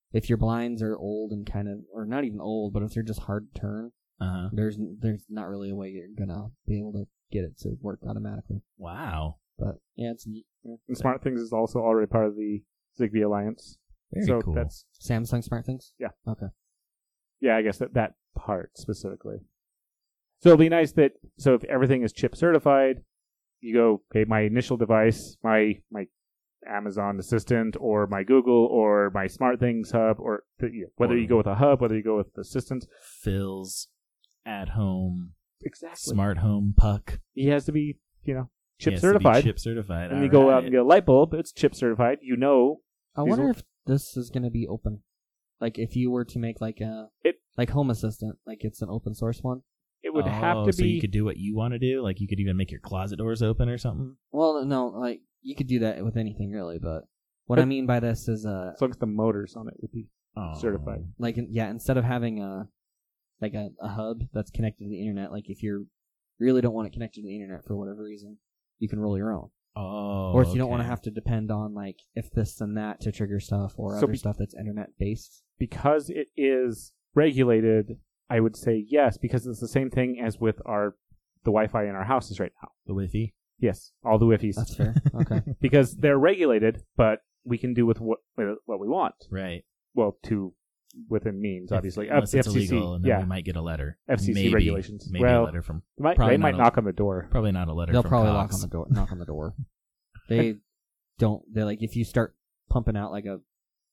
if your blinds are old and kind of, or not even old, but if they're just hard to turn, Uh-huh. there's there's not really a way you're gonna be able to get it to work automatically. Wow. But yeah, it's neat. And Smart Things is also already part of the Zigbee Alliance. Very so cool. that's Samsung Smart Things. Yeah. Okay. yeah, I guess that that part specifically. So it'll be nice that so if everything is chip certified, you go, okay, my initial device, my my Amazon Assistant or my Google or my Smart Things hub, or the, you know, whether Or- you go with a hub, whether you go with the Assistant, Phil's at home, exactly. smart home puck. He has to be, you know, chip He has to be certified. chip certified. and you All go out right. and get a light bulb, it's chip certified. You know, I These wonder will- if this is gonna be open. Like if you were to make like a It- like Home Assistant, like it's an open source one. it would oh, have to so be. you could do what you want to do. Like you could even make your closet doors open or something. Well, no, like you could do that with anything really, but what I But- mean by this is uh as long as the motors on it would be Oh. certified. like yeah, instead of having a like a, a hub that's connected to the internet, like if you really don't want it connected to the internet for whatever reason, you can roll your own. Oh. Or if you don't want to okay. have to depend on like if this and that to trigger stuff or So other be- stuff that's internet based. Because it is regulated, I would say yes, because it's the same thing as with our the Wi-Fi in our houses right now. the Wi-Fi. Yes, all the Wi-Fi's. That's fair. Okay. Because they're regulated, but we can do with what with what we want. Right. Well, to within means, If- obviously. unless F- it's F C C, illegal, and then yeah, we might get a letter. F C C maybe, regulations. Maybe Well, a letter from. They might, probably they might not a- knock on the door. Probably not a letter. They'll from probably Cox. knock on the door. Knock on the door. They don't. They like if you start pumping out like a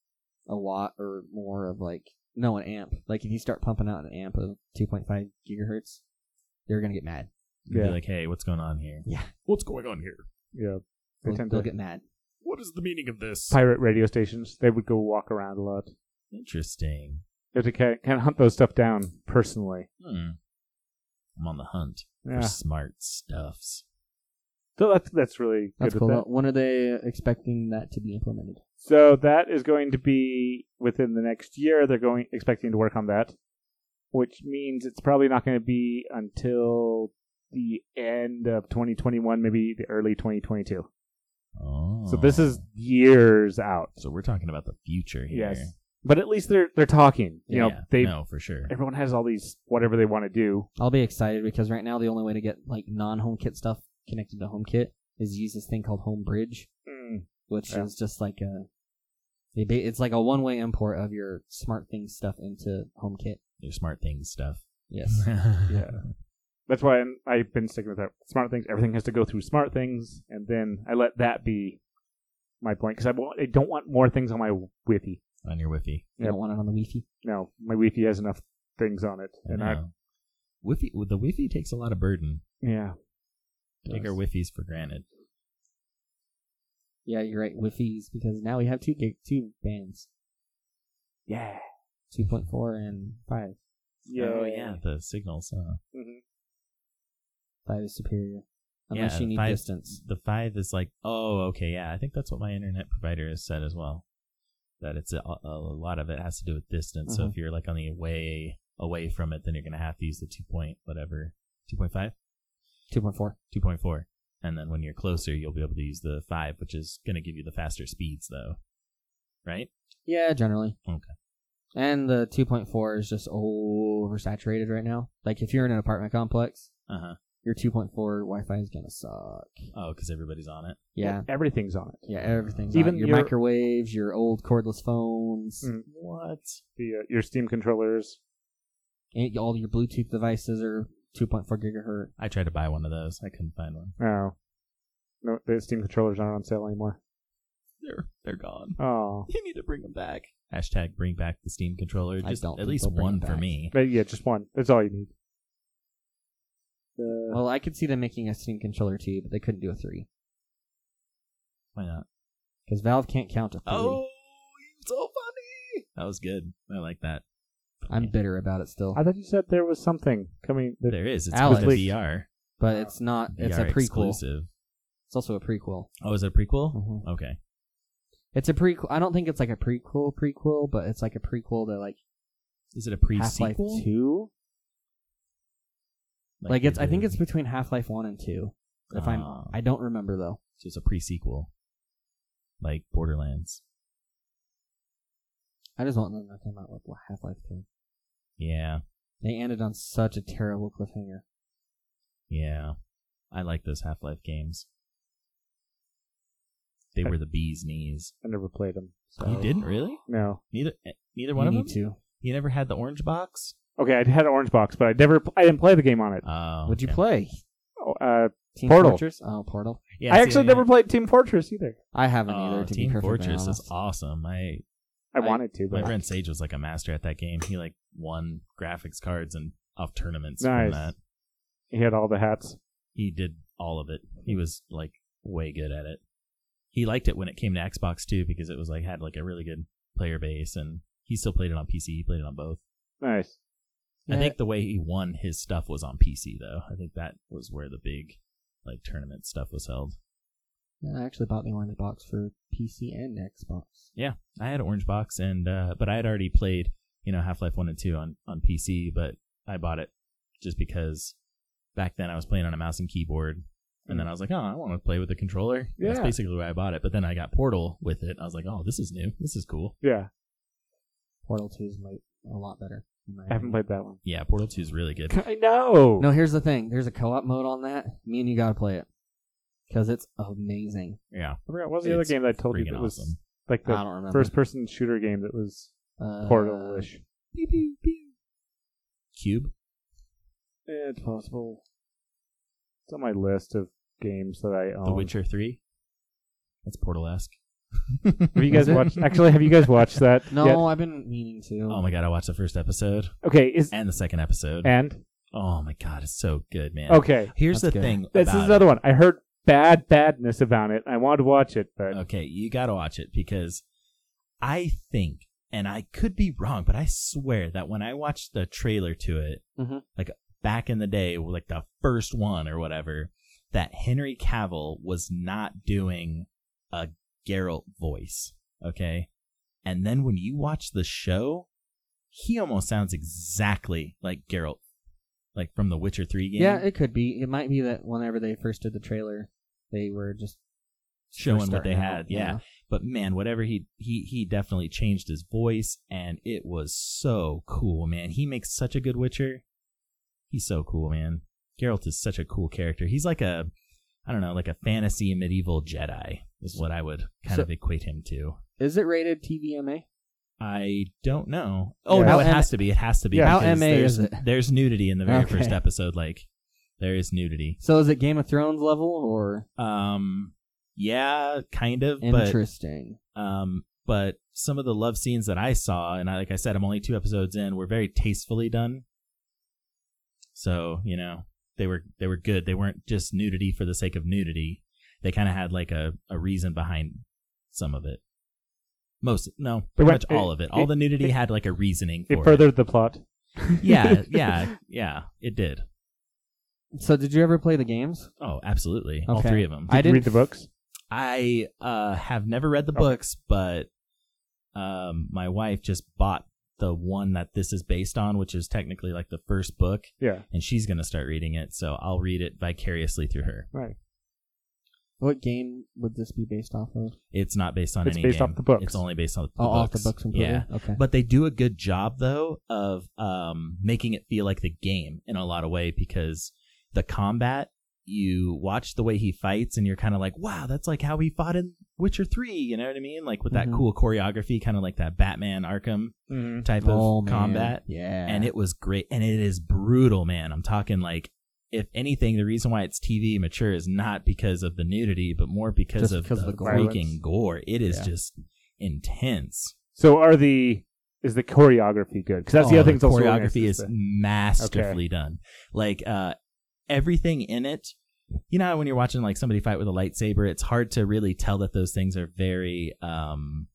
a watt or more of like no an amp. Like if you start pumping out an amp of two point five gigahertz, they're gonna get mad. You'd Yeah. Be like, hey, what's going on here? Yeah. What's going on here? Yeah, they They'll, tend they'll to get mad. What is the meaning of this? pirate radio stations. They would go walk around a lot. Interesting. You have to kind of hunt those stuff down personally. Hmm. I'm on the hunt Yeah, for smart stuffs. so that's that's really That's good cool. with that. When are they expecting that to be implemented? So that is going to be within the next year. They're going expecting to work on that, which means it's probably not going to be until the end of twenty twenty-one, maybe the early twenty twenty-two. Oh. So this is years out. So we're talking about the future here. Yes, but at least they're they're talking. You know, Yeah, they no, for sure. everyone has all these whatever they want to do. I'll be excited because right now the only way to get like non-HomeKit stuff connected to HomeKit is use this thing called HomeBridge, Mm. which Yeah. is just like a it ba- it's like a one-way import of your SmartThings stuff into HomeKit. Your smart things stuff. Yes. Yeah. That's why I'm, I've been sticking with that. Smart Things. Everything has to go through Smart Things, and then I let that be my point because I, want- I don't want more things on my Wi-Fi. On your Wi-Fi. You Yep. don't want it on the Wi-Fi. No, my Wi-Fi has enough things on it, and I, know. Wi-Fi, well, the Wi-Fi takes a lot of burden. yeah, Take our Wi-Fis for granted. Yeah, you're right. Wi-Fi's because now we have two gig, two bands, yeah, two point four and five. yeah, Oh, yeah, the signals. Huh? hmm Five is superior, unless Yeah, you need five- distance. The five is like, oh, okay, yeah. I think that's what my internet provider has said as well. That it's a, a lot of it has to do with distance. So Mhm. if you're like on the way away from it, then you're gonna have to use the two point whatever, two point five, Two point four. two point four, and then when you're closer, you'll be able to use the five, which is gonna give you the faster speeds, though, right? Yeah, generally. Okay. And the two point four is just oversaturated right now. Like if you're in an apartment complex, Uh huh. your two point four Wi-Fi is gonna suck. Oh, because everybody's on it. Yeah. everything's on it. Yeah, everything's Even on. Your your- microwaves, your old cordless phones, Mm. What? The uh, your Steam controllers. and all your Bluetooth devices are two point four gigahertz. I tried to buy one of those. I couldn't find one. Oh, no, the Steam controllers aren't on sale anymore. They're they're gone. Oh, You need to bring them back. Hashtag bring back the Steam controller. I Just don't at think least they'll bring one it for back. me. but yeah, just one. That's all you need. The, Well, I could see them making a Steam controller too, but they couldn't do a three Why not? because Valve can't count a three. Oh, so funny. That was good. I like that. I'm bitter about it still, I thought you said there was something coming. That, There is. It's Alex. with the V R. but it's not. It's V R a prequel. exclusive. It's also a prequel. Oh, is it a prequel? Mhm. Okay. It's a prequel. I don't think it's like a prequel prequel, but it's like a prequel to like Is it a Half-Life pre-sequel? two. Like, it's. I think the- it's between Half-Life one and two. If I'm, Ah. I don't remember though. So it's a pre-sequel. Like Borderlands. I just want them to come out with Half-Life two. Yeah, They ended on such a terrible cliffhanger. yeah. I like those Half-Life games. They were the bee's knees. I never played them. So. You didn't really? No. Neither. Neither one you of need them. to. You never had the orange box? Okay, I had an orange box, but I never. I didn't play the game on it. Oh, What'd you okay. play? Oh, uh, Team Portal. Fortress? Oh, Portal. Yeah, I see, actually yeah. never played Team Fortress either. I haven't Oh, either, to Team be perfectly Fortress honest. is awesome. I I, I- wanted to, my but friend Sage was like a master at that game. He like won graphics cards and off tournaments Nice. from that. he had all the hats. He did all of it. He was like way good at it. He liked it when it came to Xbox too because it was like had like a really good player base, and he still played it on P C. He played it on both. Nice. I Yeah. think the way he won his stuff was on P C though. I think that was where the big like tournament stuff was held. Yeah, I actually bought the orange box for P C and Xbox. Yeah, I had an orange box, and uh, but I had already played you know Half-Life one and two on on P C, but I bought it just because back then I was playing on a mouse and keyboard. And then I was like, oh, I want to play with the controller. That's Yeah. basically why I bought it. But then I got Portal with it. I was like, oh, this is new. This is cool. Yeah, Portal two is like a lot better. in my I haven't opinion. played that one. Yeah, Portal two is really good. I know. No, here's the thing. There's a co-op mode on that. Me and you gotta play it. Because it's amazing. Yeah. I forgot. What was the other It's game that I told you freaking that was awesome. like I the don't remember. first-person shooter game that was uh, Portal-ish? Pew, pew, pew. Cube? Eh, it's possible. It's on my list of games that I own. The Witcher three? That's Portal-esque. Have you guys Is it? watched? Actually, have you guys watched that? No, yet? I've been meaning to. Oh my god, I watched the first episode Okay. Is and the second episode. and Oh my god, it's so good, man. okay. Here's That's the good. thing. This is about another one. I heard bad badness about it. I wanted to watch it, but it. Okay, you gotta watch it because I think, and I could be wrong, but I swear that when I watched the trailer to it, Mhm. like back in the day, like the first one or whatever, that Henry Cavill was not doing a Geralt voice, okay? And then when you watch the show, he almost sounds exactly like Geralt, like from the Witcher three game. Yeah, it could be. It might be that whenever they first did the trailer, they were just showing first what they starting had. out, Yeah. But man, whatever he he he definitely changed his voice, and it was so cool, man. He makes such a good Witcher. He's so cool, man. Geralt is such a cool character. He's like a, I don't know, like a fantasy medieval Jedi is what I would kind So- of equate him to. Is it rated T V M A? I don't know. Oh Yeah. no, How it M- has to be. It has to be. Yeah. How because M A there's, is it? There's nudity in the very Okay. first episode. Like there is nudity. So is it Game of Thrones level or Um, yeah, kind of. But interesting? Um, but some of the love scenes that I saw, and I, like I said, I'm only two episodes in, were very tastefully done. So, you know, they were they were good. They weren't just nudity for the sake of nudity. They kind of had like a, a reason behind some of it. Most, no, pretty went- much all of it. All it- the nudity it- had like a reasoning it for furthered the plot. it. Yeah, yeah, yeah, it did. So did you ever play the games? Oh, absolutely. All Okay. three of them. I Did you didn't read the books? I uh, have never read the Oh. books, but um, my wife just bought the one that this is based on, which is technically like the first book, Yeah. and she's going to start reading it, so I'll read it vicariously through her. Right. What game would this be based off of? It's not based on It's any based game. off the books. It's only based on the Oh, off books. the books completely? Yeah. Okay. But they do a good job, though, of um, making it feel like the game in a lot of way, because the combat, you watch the way he fights, and you're kind of like, wow, that's like how he fought in Witcher three, you know what I mean? Like with that Mhm. cool choreography, kind of like that Batman Arkham Mm-hmm. type oh, of man. combat. Yeah. And it was great. And it is brutal, man. I'm talking like, if anything, the reason why it's T V mature is not because of the nudity, but more because Just of because the of the gore. freaking gore. It is Yeah. just intense. So are the is the choreography good? Because that's the Oh, other thing. the that's also choreography nice is the- masterfully done. Like uh, everything in it. You know how when you're watching like somebody fight with a lightsaber, it's hard to really tell that those things are very um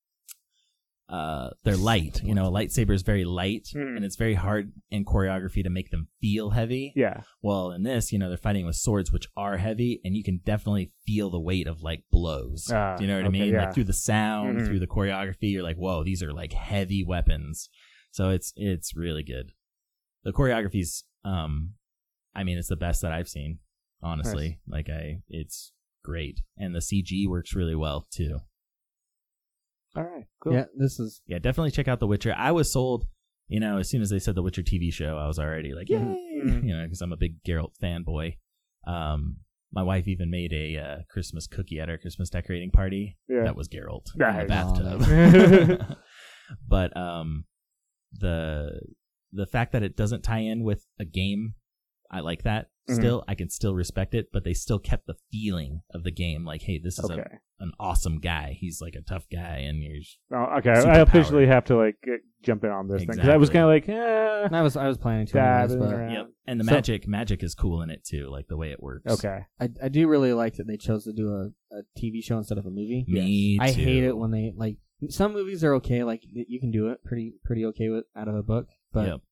uh they're light. You know, a lightsaber is very light, Mhm. and it's very hard in choreography to make them feel heavy. Yeah. Well, in this, you know, they're fighting with swords which are heavy, and you can definitely feel the weight of like blows. Ah, Do you know what okay, I mean? yeah. Like through the sound, Mhm. through the choreography, you're like, whoa, these are like heavy weapons. So it's it's really good. The choreography's um I mean, it's the best that I've seen, honestly. Like I it's great. And the C G works really well too. All right, cool. Yeah, this is Yeah, definitely check out The Witcher. I was sold, you know, as soon as they said The Witcher T V show, I was already like, yay, Mhm. you know, because I'm a big Geralt fanboy. Um, my wife even made a uh, Christmas cookie at our Christmas decorating party. Yeah. That was Geralt Nice. in the bathtub. But um, the the fact that it doesn't tie in with a game, I like that. Mhm. Still, I can still respect it, but they still kept the feeling of the game. Like, hey, this is Okay. a, an awesome guy. He's like a tough guy, and you're Oh, okay. Super I officially powered. have to like get, jump in on this thing because I was kind Exactly. of like, eh. I was I was planning to anyways, Dabbing but around. Yep. And the So- magic magic is cool in it too, like the way it works. Okay. I I do really like that they chose to do a, a T V show instead of a movie. Me I too. hate it when they like some movies are okay, like you can do it pretty pretty okay with out of a book, but Yep.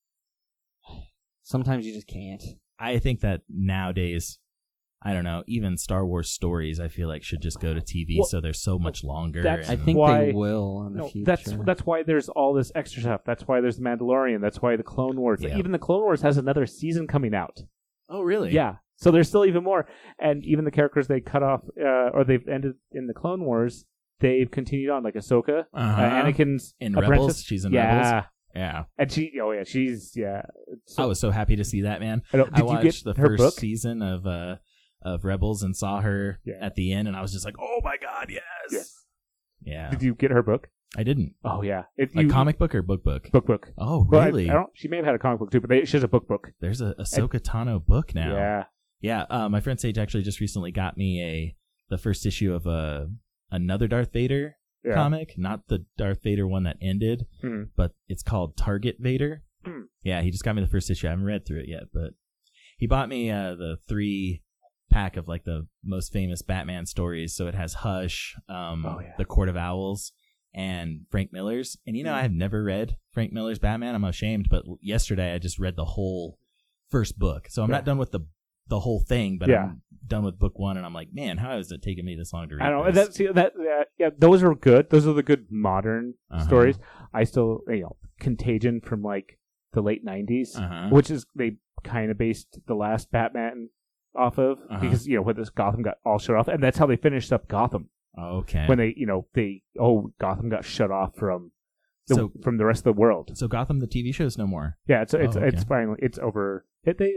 sometimes you just can't. I think that nowadays, I don't know, even Star Wars stories, I feel like should just go to T V, Well, so they're so much longer. that's- I and- think Why- they will in the No, future. that's that's why there's all this extra stuff. That's why there's the Mandalorian. That's why the Clone Wars. Yeah. Even the Clone Wars has another season coming out. Oh, really? Yeah. So there's still even more. And even the characters they cut off, uh, or they've ended in the Clone Wars, they've continued on, like Ahsoka, Uh-huh. uh, Anakin's In apprentice. Rebels? She's in yeah. Rebels? Yeah. And she, oh yeah, she's yeah. So, I was so happy to see that, man. I don't- I did you watched get the her first book? season of uh of Rebels and saw her Yeah. at the end, and I was just like, oh my god, yes. Yes. Yeah. Did you get her book? I didn't. Oh yeah, it, A you, comic book or book book? book book. Oh, Well, I- really? I, don't. She may have had a comic book too, but they, she has a book book. There's a Ahsoka Tano book now. Yeah. Yeah, uh, my friend Sage actually just recently got me a the first issue of a another Darth Vader Yeah. comic, not the Darth Vader one that ended, Mhm. but it's called Target Vader. Hmm. Yeah, he just got me the first issue. I haven't read through it yet, but he bought me uh, the three pack of like the most famous Batman stories. So it has Hush, um, Oh, yeah. The Court of Owls, and Frank Miller's. And you know, I have never read Frank Miller's Batman. I'm ashamed, but yesterday I just read the whole first book. So I'm Yeah. not done with the the whole thing, but Yeah. I'm done with book one, and I'm like, man, how is it taking me this long to read? I don't know. this? That's yeah, that yeah, yeah. Those are good. Those are the good modern Uh-huh. stories. I still, you know, Contagion from like the late nineties, Uh-huh. which is they kind of based the last Batman off of Uh-huh. because you know when this Gotham got all shut off, and that's how they finished up Gotham Okay. when they, you know, they oh Gotham got shut off from the, So- from the rest of the world. so Gotham, the T V show, is no more. Yeah, it's it's Oh, okay. it's finally it's over. It, they,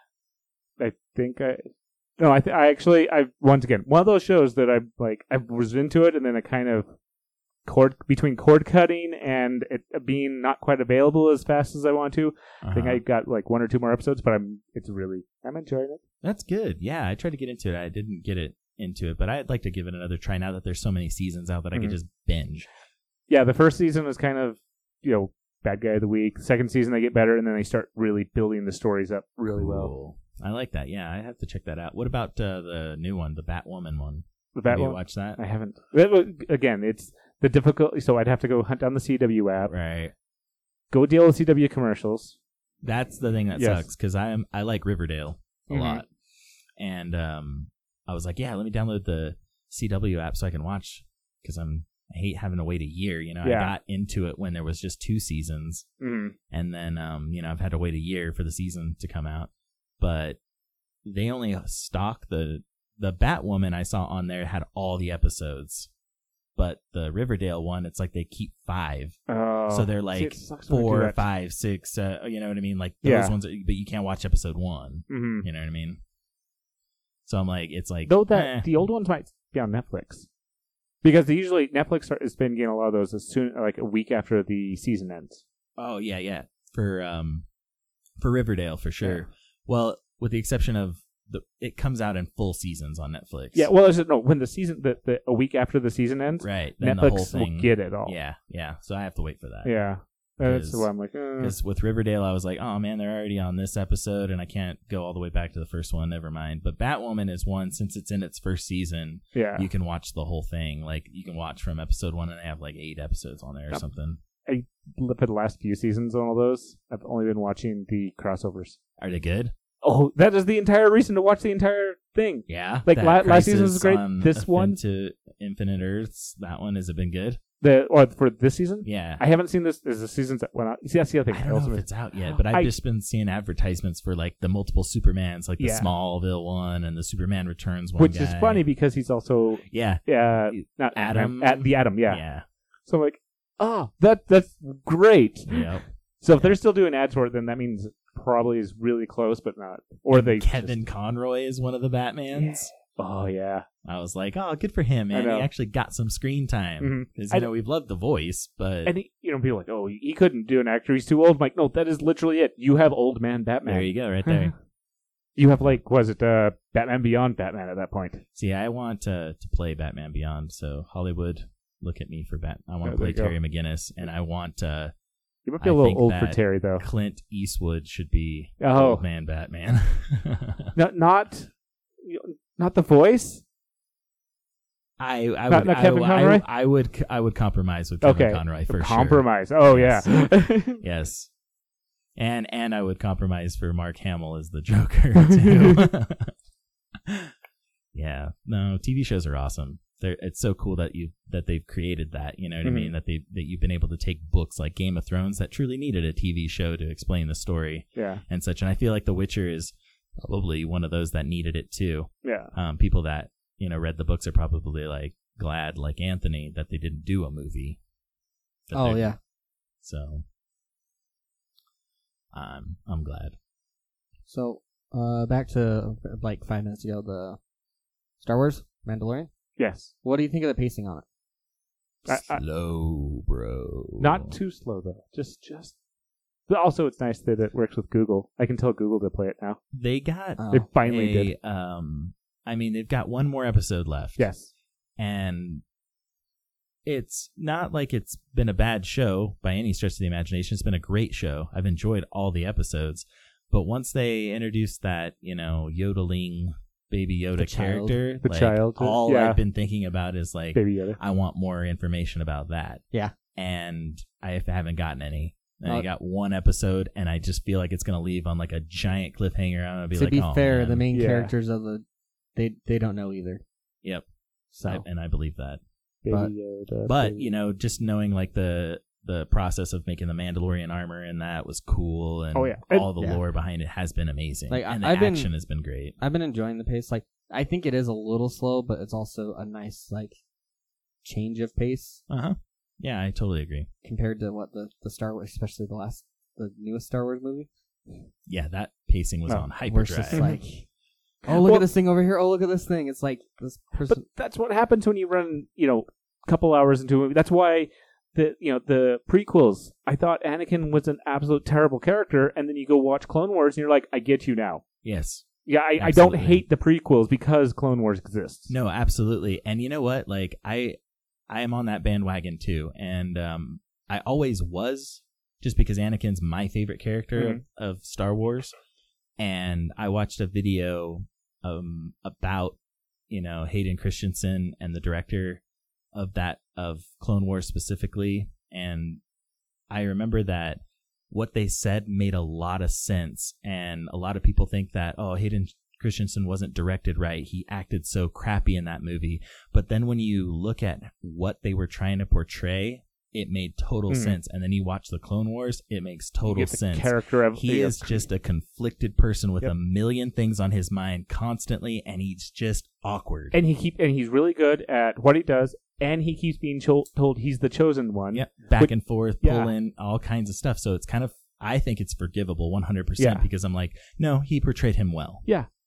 I think I. No, I th- I actually I once again one of those shows that I like I was into it and then I kind of cord between cord cutting and it being not quite available as fast as I want to. I think Uh-huh. I got like one or two more episodes, but I'm it's really I'm enjoying it. That's good. Yeah, I tried to get into it. I didn't get it into it, but I'd like to give it another try now that there's so many seasons out that I Mhm. could just binge. Yeah, the first season was kind of you know bad guy of the week. The second season they get better and then they start really building the stories up really well. Cool. I like that. Yeah, I have to check that out. What about uh, the new one, the Batwoman one? The Have you Batwoman, watched that? I haven't. That was- Again, it's the difficulty. So I'd have to go hunt down the C W app, Right. go deal with C W commercials. That's the thing that Yes. sucks because I am I like Riverdale a Mhm. lot, and um, I was like, yeah, let me download the C W app so I can watch because I'm I hate having to wait a year. You know, Yeah. I got into it when there was just two seasons, Mm. and then um, you know, I've had to wait a year for the season to come out. But they only stock the the Batwoman I saw on there had all the episodes, but the Riverdale one, it's like they keep five. Oh, So they're see, like it sucks when they do four, that. five, six. Uh, you know what I mean? Like those Yeah. ones, that- but you can't watch episode one. Mhm. You know what I mean? So I'm like, it's like Though that eh. the old ones might be on Netflix because they usually Netflix are, has been getting a lot of those as soon like a week after the season ends. Oh yeah, yeah. For um, for Riverdale for sure. Yeah. Well, with the exception of the, it comes out in full seasons on Netflix. Yeah, well, is it, no, when the season the, the a week after the season ends, right. Then the whole Netflix thing. will get it all. Yeah, yeah. So I have to wait for that. yeah. That's Because- why I'm like, uh, Because with Riverdale, I was like, oh man, they're already on this episode, and I can't go all the way back to the first one. Never mind. But Batwoman is one, since it's in its first season, yeah. you can watch the whole thing. Like, you can watch from episode one, and they have like eight episodes on there or Yep. something. For the last few seasons on all those, I've only been watching the crossovers. Are they good? Oh, that is the entire reason to watch the entire thing. Yeah. Like, That la- last season was Crisis great. on This one- to Infinite Earths. That one has it been good? The or for this season, Yeah. I haven't seen this. There's the seasons that went out. See, that's the other I thing. don't know also if miss- it's out yet, but I've I- just been seeing advertisements for like the multiple Supermans, like the Yeah. Smallville one and the Superman Returns one. which is guy. funny because he's also Yeah. uh, not Adam? at the Atom. Yeah. Yeah. So I'm like, oh, that that's great. Yep. So if they're still doing ads for it, then that means it probably is really close, but not. Or they Kevin just, Conroy is one of the Batmans. oh yeah, I was like, oh, good for him, man. He know. actually got some screen time. Because, Mhm. you know, we've loved the voice, but and he, you know, people are like, oh, he couldn't do an actor. He's too old. I'm like, no, that is literally it. You have old man Batman. there you go, right there. You have like, was it uh, Batman Beyond Batman at that point? See, I want uh, to play Batman Beyond, so Hollywood, look at me for Bat. I want Oh, to there play you go. Terry McGinnis, and I want uh, You might be a I little think old for that- Terry though. Clint Eastwood should be Oh. Old Man Batman. No, not, not the voice. I, I Not- would, not I, Kevin I- Conroy? I, would, I would compromise with Kevin Okay, Conroy for Compromise. Oh Yes. yeah. sure. Yes, and and I would compromise for Mark Hamill as the Joker too. Yeah, no, T V shows are awesome. They're, it's so cool that you that they've created that. You know what Mhm. I mean? That they that you've been able to take books like Game of Thrones that truly needed a T V show to explain the story yeah. and such. And I feel like The Witcher is probably one of those that needed it too. Yeah. Um, people that you know read the books are probably like glad, like Anthony, that they didn't do a movie. That Oh they're- yeah. So, I'm I'm glad. So uh, back to like five minutes ago, the Star Wars Mandalorian. Yes. What do you think of the pacing on it? I- I- Slow, bro. Not too slow though. Just, just. But also, it's nice that it works with Google. I can tell Google to play it now. They got. Oh. They finally a, did. Um, I mean, they've got one more episode left. Yes. And it's not like it's been a bad show by any stretch of the imagination. It's been a great show. I've enjoyed all the episodes. But once they introduced that, you know, yodeling Baby Yoda The child. character, The like, child, all yeah. I've been thinking about is like, Baby Yoda. I want more information about that. Yeah. And I haven't gotten any. And I Uh, got one episode, and I just feel like it's going to leave on like a giant cliffhanger. I'm going to be to like, be oh, fair, man. the main Yeah. characters of the they they don't know either. Yep. So I, and I believe that. Baby But- Yoda. But, baby- you know, just knowing like the the process of making the Mandalorian armor and that was cool, and Oh, yeah. all the Yeah. lore behind it has been amazing. Like, I- and the I've been- action has been great. I've been enjoying the pace. Like I think it is a little slow, but it's also a nice like change of pace Uh huh. Yeah, I totally agree. compared to what the the Star Wars, especially the last the newest Star Wars movie. Yeah, that pacing was Oh, on Where it's just hyperdrive. like, oh look Well- at this thing over here. Oh look at this thing. It's like this But person. that's what happens when you run, you know, a couple hours into a movie. That's why the you know the prequels. I thought Anakin was an absolute terrible character, and then you go watch Clone Wars, and you're like, I get you now. Yes. Yeah, I, I don't Absolutely. hate the prequels because Clone Wars exists. No, absolutely. And you know what? Like I I am on that bandwagon too. And um I always was, just because Anakin's my favorite character Mhm. of, of Star Wars. And I watched a video um about, you know, Hayden Christensen and the director of that of Clone Wars specifically. And I remember that what they said made a lot of sense, and a lot of people think that, oh, Hayden Christensen wasn't directed right. He acted so crappy in that movie. But then when you look at what they were trying to portray, it made total Mhm. sense. And then you watch the Clone Wars, it makes You total get the sense. Character of He yeah. is just a conflicted person with Yep. a million things on his mind constantly, and he's just awkward. and he keep and he's really good at what he does, and he keeps being cho- told he's the chosen one. Yep, back Which- and forth, yeah. pull in all kinds of stuff. So it's kind of, I think it's forgivable one hundred percent Yeah. because I'm like, no, he portrayed him well.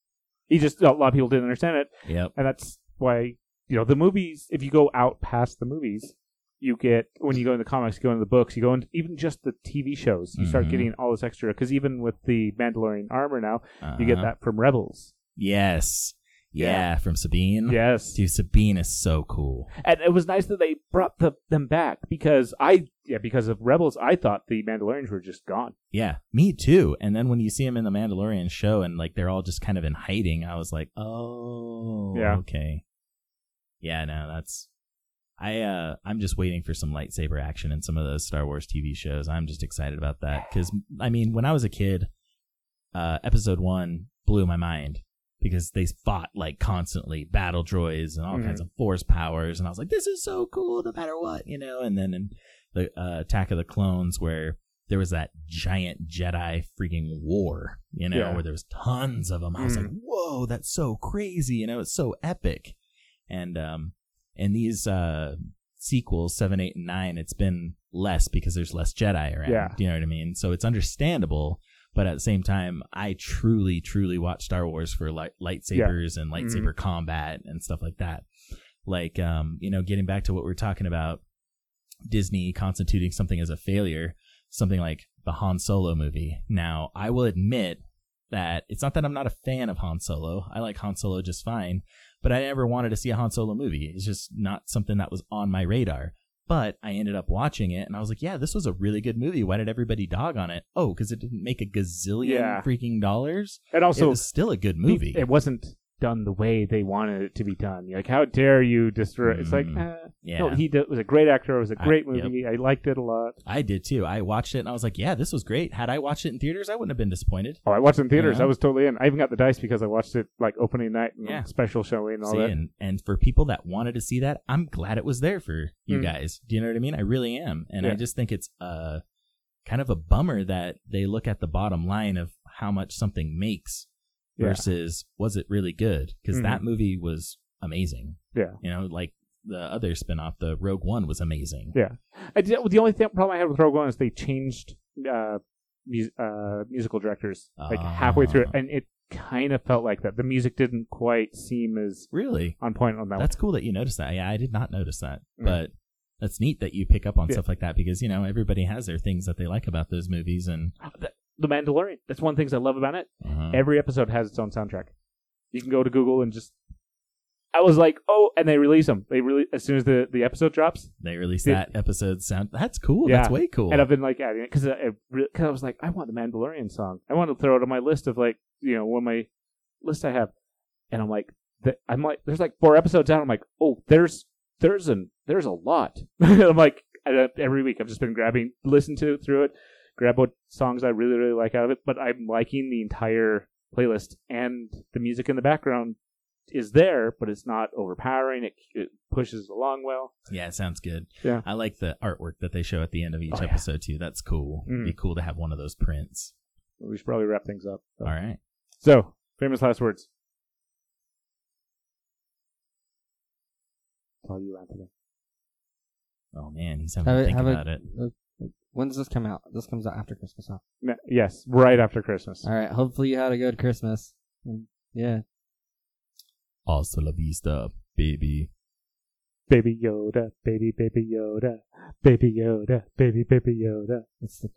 He just a lot of people didn't understand it, Yep. and that's why you know the movies. If you go out past the movies, you get when you go into the comics, you go into the books, you go into even just the T V shows. You start Mhm. getting all this extra because even with the Mandalorian armor now, you get Uh-huh. that from Rebels. Yes. Yeah, Yeah. from Sabine. Yes, Dude, Sabine is so cool. and it was nice that they brought the, them back because I yeah because of Rebels I thought the Mandalorians were just gone. Yeah, me too. And then when you see him in the Mandalorian show and like they're all just kind of in hiding, I was like, oh, Yeah. okay. Yeah, no, that's I uh I'm just waiting for some lightsaber action in some of those Star Wars T V shows. I'm just excited about that cuz I mean, when I was a kid, uh episode one blew my mind because they fought like constantly battle droids and all Mhm. kinds of force powers, and I was like, this is so cool no matter what, you know. And then in the uh, Attack of the Clones, where there was that giant Jedi freaking war, you know, Yeah. where there was tons of them. I was Mhm. like, whoa, that's so crazy, you know, it's so epic. And um, in these uh, sequels, seven, eight, and nine, it's been less because there's less Jedi around. Yeah. Do you know what I mean? So it's understandable, but at the same time, I truly, truly watch Star Wars for light, lightsabers yeah. and lightsaber mm-hmm. combat and stuff like that. Like, um, you know, getting back to what we we're talking about, Disney constituting something as a failure, something like the Han Solo movie. Now, I will admit that it's not that I'm not a fan of Han Solo. I like Han Solo just fine, but I never wanted to see a Han Solo movie. It's just not something that was on my radar. But I ended up watching it, and I was like, yeah, this was a really good movie. Why did everybody dog on it? Oh, because it didn't make a gazillion yeah. freaking dollars? And also, it was still a good movie. It wasn't done the way they wanted it to be done. Like, how dare you destroy? Mm, it's like, eh. yeah, no, he did, was a great actor. It was a great I, movie. Yep. I liked it a lot. I did too. I watched it and I was like, yeah, this was great. Had I watched it in theaters, I wouldn't have been disappointed. Oh, I watched it in theaters. Yeah. I was totally in. I even got the dice because I watched it like opening night and yeah. special showing and all see, that. And, and for people that wanted to see that, I'm glad it was there for you mm. guys. Do you know what I mean? I really am. And yeah. I just think it's uh, kind of a bummer that they look at the bottom line of how much something makes versus yeah. was it really good? Because mm-hmm. that movie was amazing. Yeah. You know, like the other spinoff, the Rogue One, was amazing. Yeah. I did, the only thing, problem I had with Rogue One is they changed uh, mu- uh, musical directors like uh, halfway through it, and it kind of felt like that. The music didn't quite seem as really on point on that. That's one. cool that you noticed that. Yeah, I did not notice that, mm-hmm. but that's neat that you pick up on yeah. stuff like that because, you know, everybody has their things that they like about those movies. And The Mandalorian. That's one of the things I love about it. Uh-huh. Every episode has its own soundtrack. You can go to Google and just... I was like, oh, and they release them. They really As soon as the, the episode drops... They release they, that episode sound. That's cool. Yeah. That's way cool. And I've been like adding it because I, I, I was like, I want the Mandalorian song. I want to throw it on my list of like, you know, one of my list I have. And I'm like, the, I'm like, there's like four episodes out. I'm like, oh, there's there's an there's a lot. I'm like, I, every week I've just been grabbing, listen to it through it. Grab what songs I really, really like out of it, but I'm liking the entire playlist, and the music in the background is there, but it's not overpowering. It, it pushes along well. Yeah, it sounds good. Yeah, I like the artwork that they show at the end of each oh, episode, yeah. too. That's cool. Mm. It'd be cool to have one of those prints. We should probably wrap things up. So. All right. So, famous last words. That's all you, Anthony. Oh, man, he's having to think have about a, it. A, When does this come out? This comes out after Christmas, huh? No, yes, right after Christmas. All right. Hopefully you had a good Christmas. Yeah. Hasta la vista, baby. Baby Yoda, baby, baby Yoda, baby Yoda, baby, baby Yoda. It's the